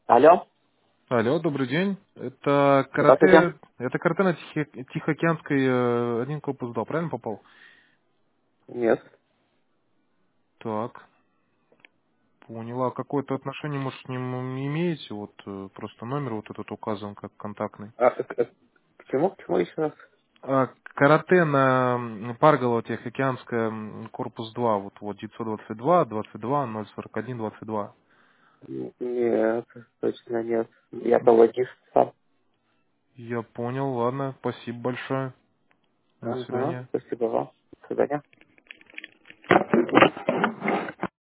Алло, Алло, добрый день. Это здравствуйте. карате на Тихоокеанской, один корпус 2, правильно попал? Нет. Так, поняла. Какое-то отношение, может, к нему не имеете? Вот просто номер вот этот указан как контактный. К чему? К чему еще раз? Карате на Парголово Тихоокеанская, корпус 2, вот 922, 22, 041, 22. Нет, точно нет. Я проводист сам. Я понял, ладно, спасибо большое. До Ага, свидания. спасибо вам. До свидания.